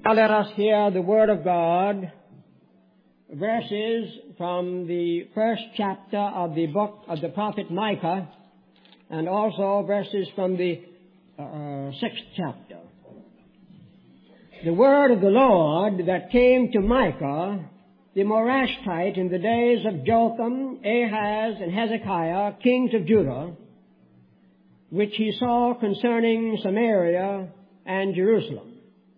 Now let us hear the Word of God, verses from the first chapter of the book of the prophet Micah, and also verses from the sixth chapter. The word of the Lord that came to Micah, the Morashtite, in the days of Jotham, Ahaz, and Hezekiah, kings of Judah, which he saw concerning Samaria and Jerusalem.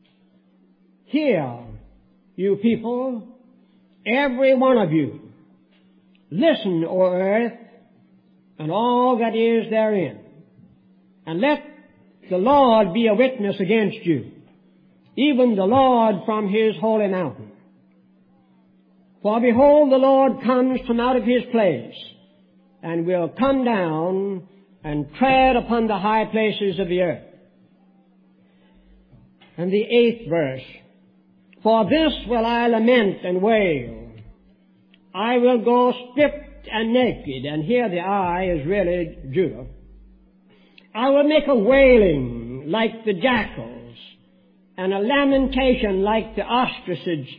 Hear, you people, every one of you. Listen, O earth, and all that is therein. And let the Lord be a witness against you, even the Lord from his holy mountain. For behold, the Lord comes from out of his place, and will come down and tread upon the high places of the earth. And the 8th verse. For this will I lament and wail. I will go stripped and naked. And here the I is really Judah. I will make a wailing like the jackals, and a lamentation like the ostriches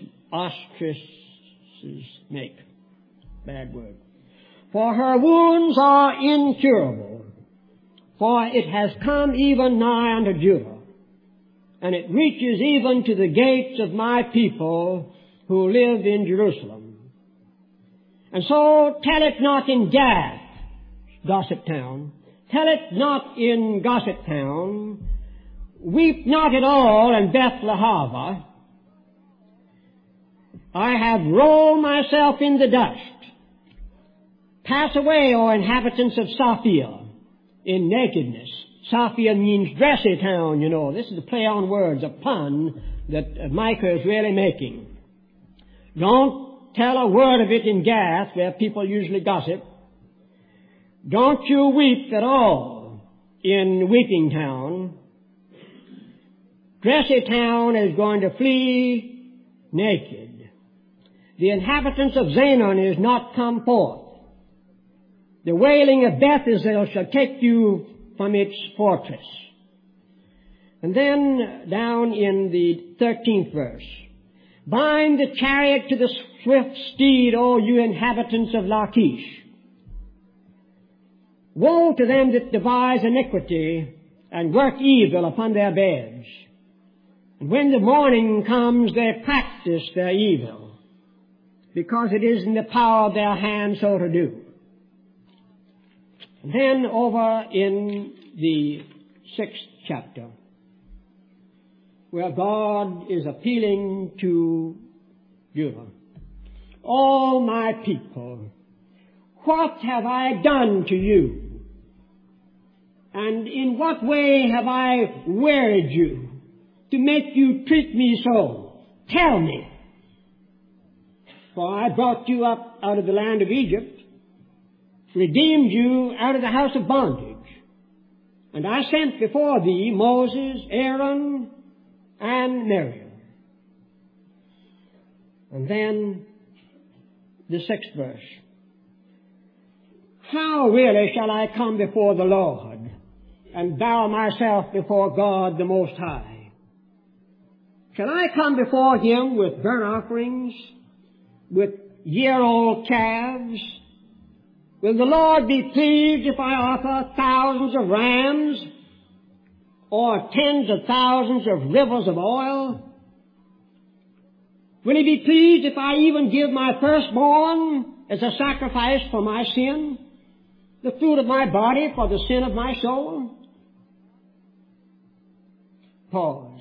make. Bad word. For her wounds are incurable, for it has come even nigh unto Judah, and it reaches even to the gates of my people who live in Jerusalem. And so tell it not in Gath, gossip town. Tell it not in gossip town. Weep not at all in Beth-lehavah. I have rolled myself in the dust. Pass away, O inhabitants of Saphia, in nakedness. Saphia means dressy town, you know. This is a play on words, a pun that Micah is really making. Don't tell a word of it in Gath, where people usually gossip. Don't you weep at all in Weeping Town. Dressy town is going to flee naked. The inhabitants of Zanon is not come forth. The wailing of Bethesda shall take you from its fortress. And then down in the 13th verse. Bind the chariot to the swift steed, O you inhabitants of Lachish. Woe to them that devise iniquity and work evil upon their beds. And when the morning comes, they practice their evil, because it is in the power of their hands so to do. And then over in the 6th chapter, where God is appealing to Judah. All my people, what have I done to you? And in what way have I wearied you to make you treat me so? Tell me. For I brought you up out of the land of Egypt, redeemed you out of the house of bondage. And I sent before thee Moses, Aaron, and Miriam. And then the 6th verse. How really shall I come before the Lord and bow myself before God the Most High? Shall I come before him with burnt offerings, with year-old calves? Will the Lord be pleased if I offer thousands of rams or tens of thousands of rivers of oil? Will he be pleased if I even give my firstborn as a sacrifice for my sin, the fruit of my body for the sin of my soul? Pause.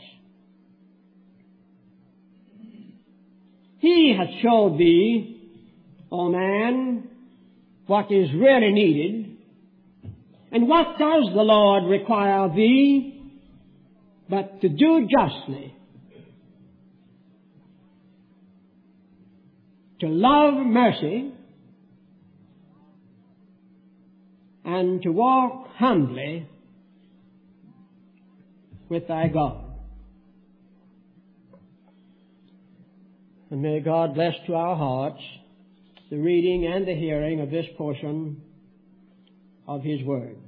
He hath showed thee, O man, what is really needed. And what does the Lord require of thee? But to do justly, to love mercy, and to walk humbly with thy God. And may God bless to our hearts the reading and the hearing of this portion of his word.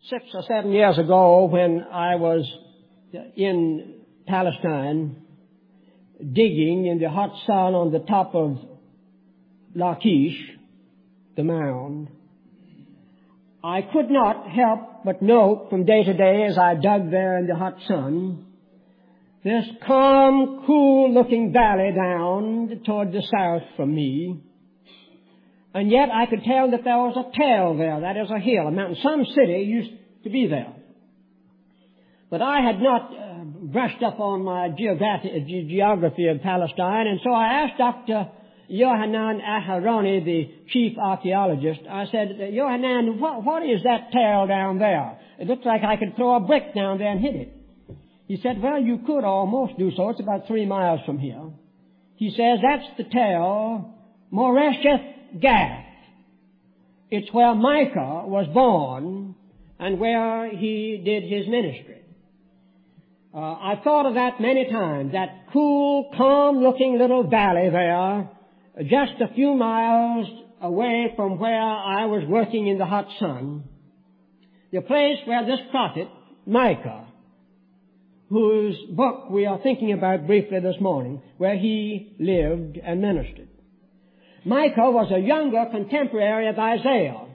6 or 7 years ago, when I was in Palestine, digging in the hot sun on the top of Lachish, the mound, I could not help but note from day to day as I dug there in the hot sun, this calm, cool-looking valley down toward the south from me. And yet I could tell that there was a tail there, that is a hill, a mountain. Some city used to be there. But I had not brushed up on my geography of Palestine, and so I asked Dr. Yohanan Aharoni, the chief archaeologist, I said, Yohanan, what is that tail down there? It looks like I could throw a brick down there and hit it. He said, well, you could almost do so. It's about 3 miles from here. He says, that's the tail, Moresheth Gath. It's where Micah was born and where he did his ministry. I thought of that many times, that cool, calm-looking little valley there, just a few miles away from where I was working in the hot sun, the place where this prophet, Micah, whose book we are thinking about briefly this morning, where he lived and ministered. Micah was a younger contemporary of Isaiah.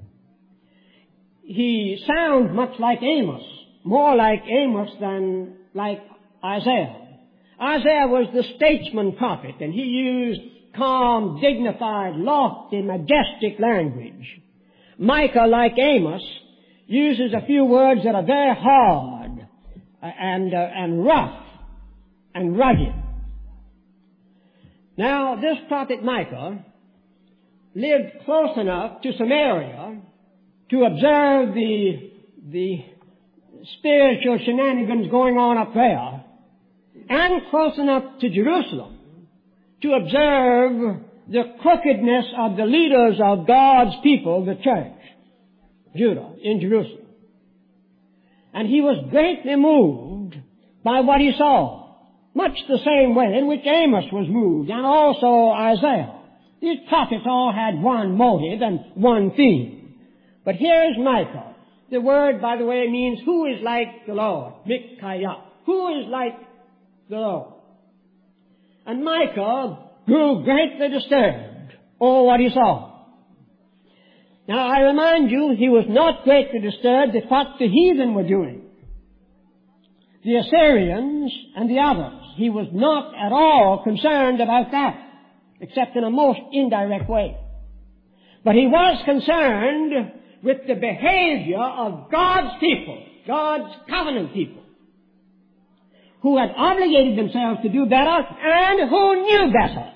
He sounds much like Amos, more like Amos than like Isaiah. Isaiah was the statesman prophet, and he used calm, dignified, lofty, majestic language. Micah, like Amos, uses a few words that are very hard and rough and rugged. Now, this prophet Micah lived close enough to Samaria to observe the spiritual shenanigans going on up there, and close enough to Jerusalem to observe the crookedness of the leaders of God's people, the church, Judah, in Jerusalem. And he was greatly moved by what he saw, much the same way in which Amos was moved, and also Isaiah. These prophets all had one motive and one theme. But here is Micah. The word, by the way, means who is like the Lord, Micaiah. Who is like the Lord? And Micah grew greatly disturbed over what he saw. Now, I remind you, he was not greatly disturbed at what the heathen were doing. The Assyrians and the others. He was not at all concerned about that, except in a most indirect way. But he was concerned with the behavior of God's people, God's covenant people, who had obligated themselves to do better and who knew better.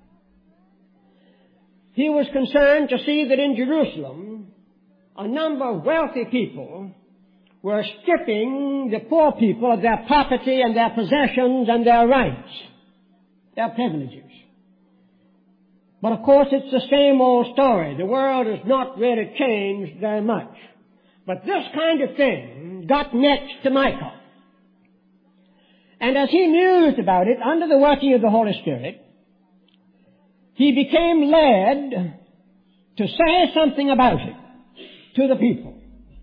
He was concerned to see that in Jerusalem, a number of wealthy people were stripping the poor people of their property and their possessions and their rights, their privileges. But of course it's the same old story. The world has not really changed very much. But this kind of thing got next to Micah. And as he mused about it, under the working of the Holy Spirit, he became led to say something about it to the people.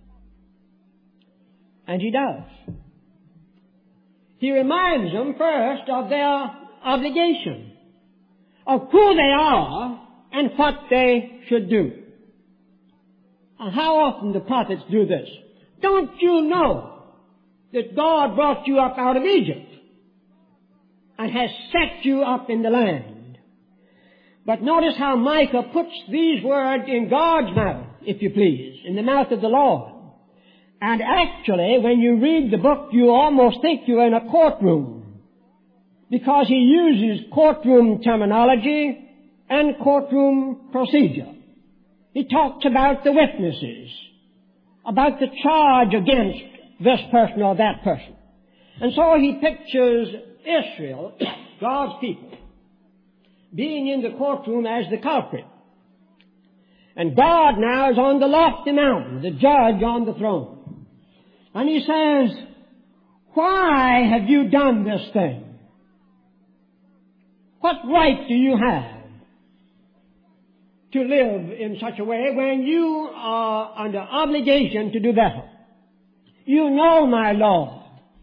And he does. He reminds them first of their obligation, of who they are and what they should do. And how often the prophets do this? Don't you know that God brought you up out of Egypt and has set you up in the land? But notice how Micah puts these words in God's mouth, if you please, in the mouth of the Lord. And actually, when you read the book, you almost think you're in a courtroom, because he uses courtroom terminology and courtroom procedure. He talks about the witnesses, about the charge against this person or that person. And so he pictures Israel, God's people, being in the courtroom as the culprit. And God now is on the lofty mountain, the judge on the throne. And he says, why have you done this thing? What right do you have to live in such a way when you are under obligation to do better? You know my Lord.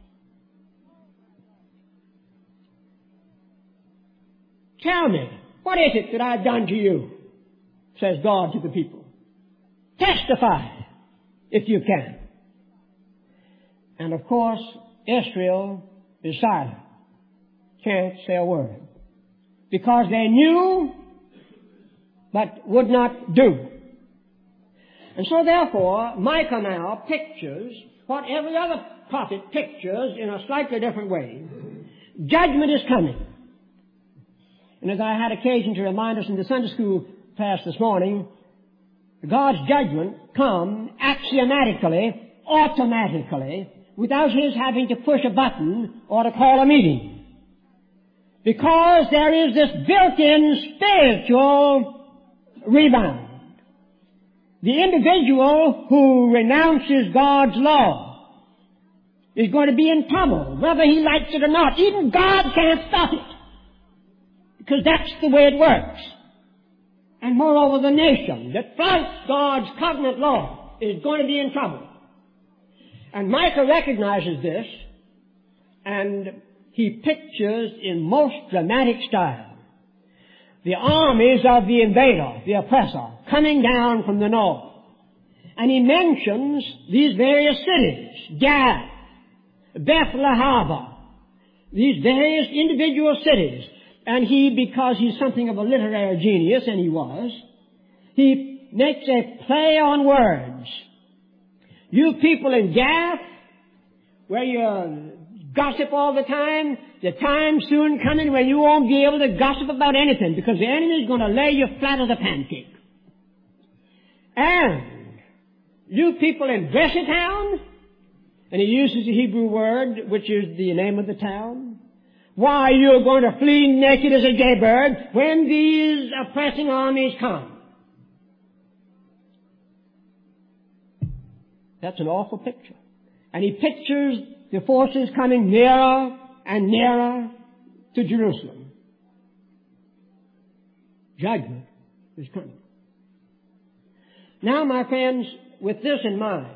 Tell me, what is it that I've done to you? Says God to the people. Testify, if you can. And of course, Israel is silent. Can't say a word. Because they knew, but would not do. And so therefore, Micah now pictures what every other prophet pictures in a slightly different way. Judgment is coming. And as I had occasion to remind us in the Sunday school class this morning, God's judgment come axiomatically, automatically, without His having to push a button or to call a meeting. Because there is this built-in spiritual rebound. The individual who renounces God's law is going to be in trouble, whether he likes it or not. Even God can't stop it. Because that's the way it works. And moreover, the nation that flouts God's covenant law is going to be in trouble. And Micah recognizes this, and he pictures in most dramatic style the armies of the invader, the oppressor, coming down from the north. And he mentions these various cities, Gath, Beth-Lehavah, these various individual cities. And he, because he's something of a literary genius, and he was, he makes a play on words. You people in Gath, where you gossip all the time's soon coming when you won't be able to gossip about anything, because the enemy is going to lay you flat as a pancake. And you people in Bressytown, and he uses the Hebrew word, which is the name of the town, why, you're going to flee naked as a jaybird when these oppressing armies come. That's an awful picture. And he pictures the forces coming nearer and nearer to Jerusalem. Judgment is coming. Now, my friends, with this in mind,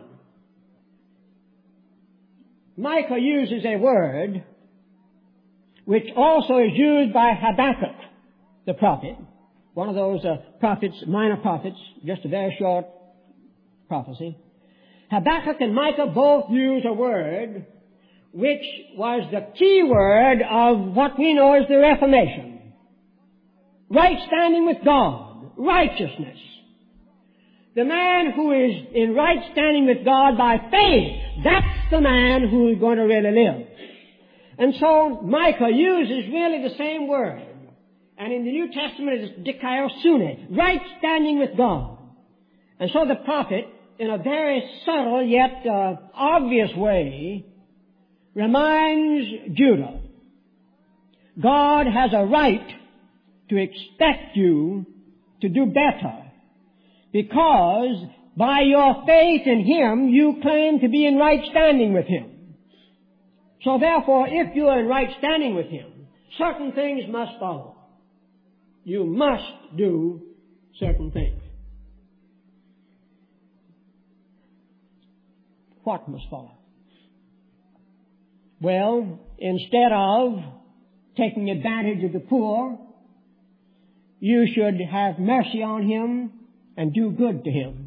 Micah uses a word which also is used by Habakkuk, the prophet, one of those prophets, minor prophets, just a very short prophecy. Habakkuk and Micah both use a word which was the key word of what we know as the Reformation. Right standing with God, righteousness. The man who is in right standing with God by faith, that's the man who is going to really live. And so Micah uses really the same word. And in the New Testament it's dikaiosune, right standing with God. And so the prophet, in a very subtle yet obvious way, reminds Judah, God has a right to expect you to do better, because by your faith in Him, you claim to be in right standing with Him. So therefore, if you are in right standing with Him, certain things must follow. You must do certain things. What must follow? Well, instead of taking advantage of the poor, you should have mercy on him and do good to him.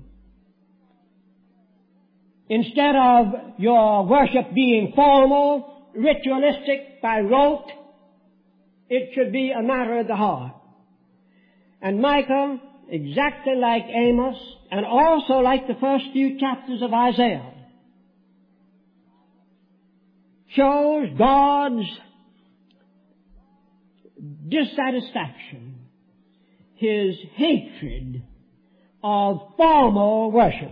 Instead of your worship being formal, ritualistic, by rote, it should be a matter of the heart. And Micah, exactly like Amos, and also like the first few chapters of Isaiah, shows God's dissatisfaction, His hatred of formal worship.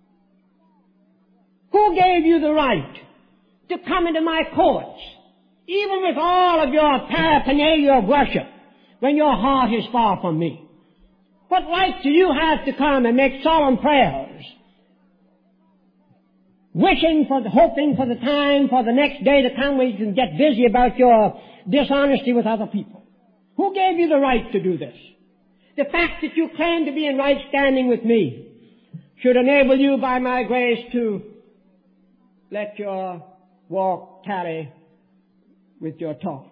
Who gave you the right to come into my courts, even with all of your paraphernalia of worship, when your heart is far from me? What right do you have to come and make solemn prayers, hoping for the time, for the next day to come when you can get busy about your dishonesty with other people? Who gave you the right to do this? The fact that you claim to be in right standing with me should enable you by my grace to let your walk tally with your talk.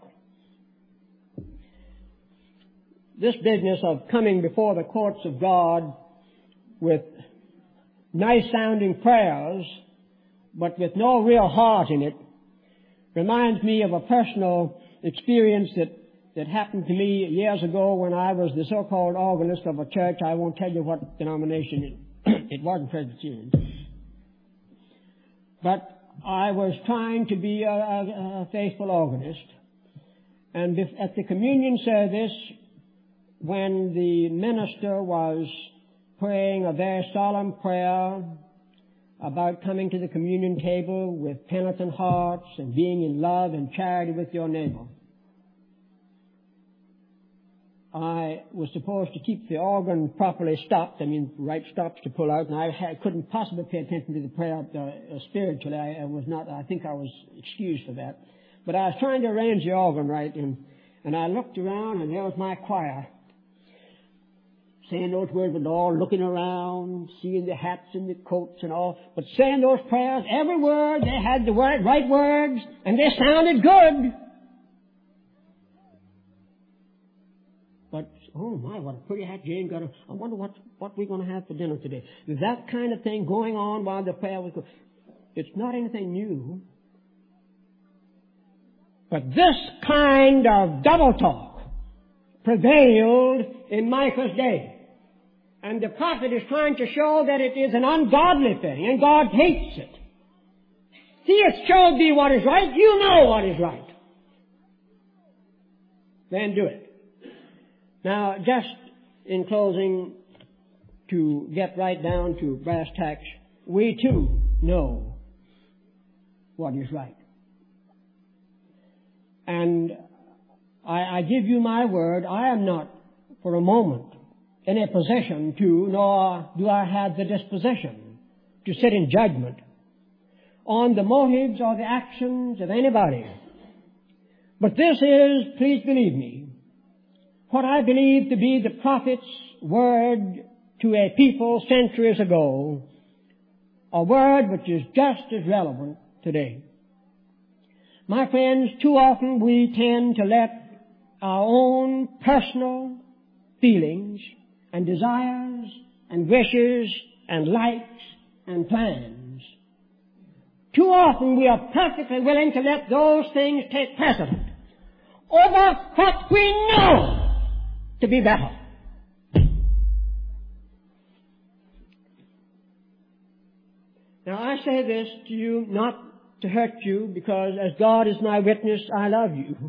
This business of coming before the courts of God with nice-sounding prayers, but with no real heart in it, reminds me of a personal experience that happened to me years ago when I was the so-called organist of a church. I won't tell you what denomination it wasn't Presbyterian. But I was trying to be a faithful organist. And at the communion service, when the minister was praying a very solemn prayer about coming to the communion table with penitent hearts and being in love and charity with your neighbor, I was supposed to keep the organ properly stopped, right stops to pull out, and I couldn't possibly pay attention to the prayer spiritually. I think I was excused for that. But I was trying to arrange the organ right, and I looked around, and there was my choir, saying those words with all, looking around, seeing the hats and the coats and all, but saying those prayers, every word, they had the right words, and they sounded good. But, oh my, what a pretty hat Jane got. I wonder what we're going to have for dinner today. That kind of thing going on while the prayer was going. It's not anything new. But this kind of double talk prevailed in Micah's day. And the prophet is trying to show that it is an ungodly thing, and God hates it. He has showed thee what is right. You know what is right. Then do it. Now, just in closing, to get right down to brass tacks, we too know what is right. And I give you my word, I am not for a moment in a position to, nor do I have the disposition to sit in judgment on the motives or the actions of anybody. But this is, please believe me, what I believe to be the prophet's word to a people centuries ago, a word which is just as relevant today. My friends, too often we tend to let our own personal feelings and desires and wishes and likes and plans, too often we are perfectly willing to let those things take precedent over what we know to be better. Now I say this to you not to hurt you, because as God is my witness, I love you.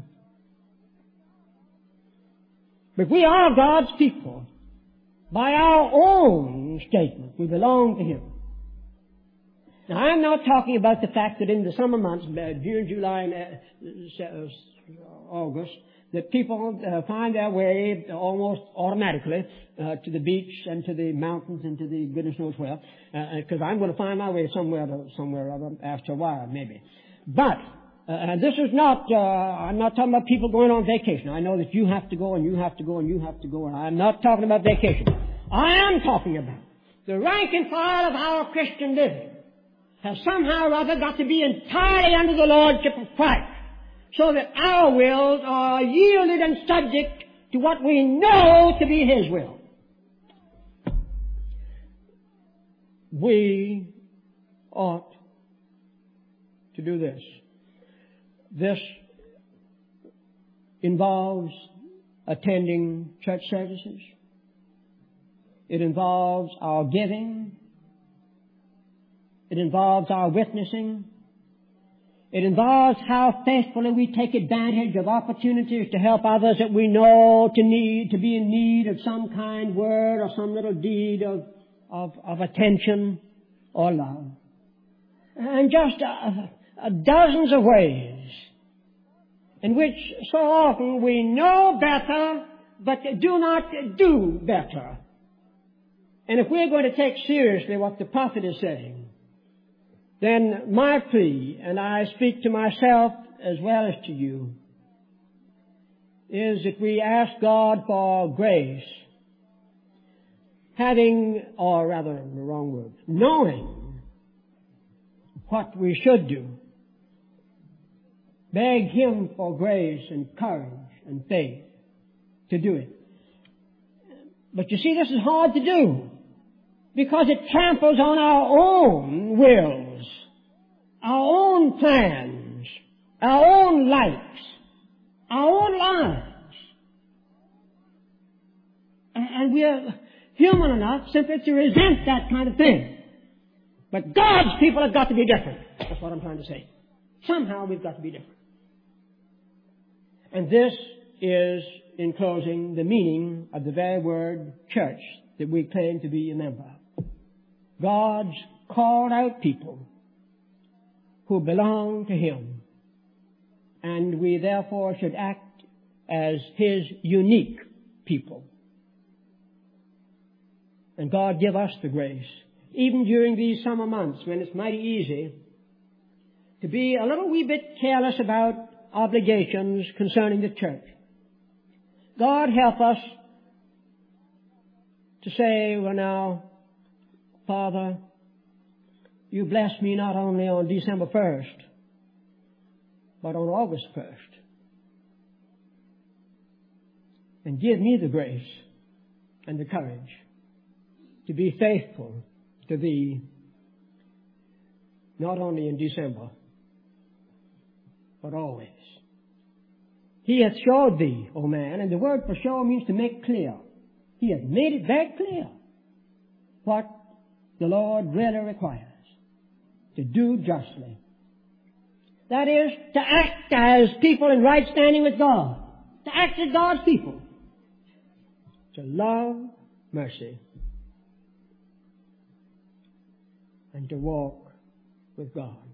But we are God's people. By our own statement, we belong to Him. Now I'm not talking about the fact that in the summer months, June, July, and August, that people find their way almost automatically to the beach and to the mountains and to the goodness knows where, because I'm going to find my way somewhere or other after a while, maybe. But this is not, I'm not talking about people going on vacation. I know that you have to go and you have to go and you have to go, and I'm not talking about vacation. I am talking about the rank and file of our Christian living has somehow or other got to be entirely under the lordship of Christ, so that our wills are yielded and subject to what we know to be His will. We ought to do this. This involves attending church services. It involves our giving. It involves our witnessing. It involves how faithfully we take advantage of opportunities to help others that we know to be in need of some kind word or some little deed of attention or love. And just dozens of ways in which so often we know better but do not do better. And if we're going to take seriously what the prophet is saying, then my plea, and I speak to myself as well as to you, is that we ask God for grace, knowing what we should do. Beg Him for grace and courage and faith to do it. But you see, this is hard to do because it tramples on our own wills, our own plans, our own likes, our own lives. And we are human enough simply to resent that kind of thing. But God's people have got to be different. That's what I'm trying to say. Somehow we've got to be different. And this is, in closing, the meaning of the very word church that we claim to be a member of. God's called out people who belong to Him. And we therefore should act as His unique people. And God give us the grace, even during these summer months when it's mighty easy to be a little wee bit careless about obligations concerning the church. God help us to say, well now, Father, you bless me not only on December 1st, but on August 1st. And give me the grace and the courage to be faithful to Thee, not only in December, but always. He hath showed thee, O man, and the word for show means to make clear. He hath made it very clear what the Lord really requires. To do justly. That is, to act as people in right standing with God. To act as God's people. To love mercy. And to walk with God.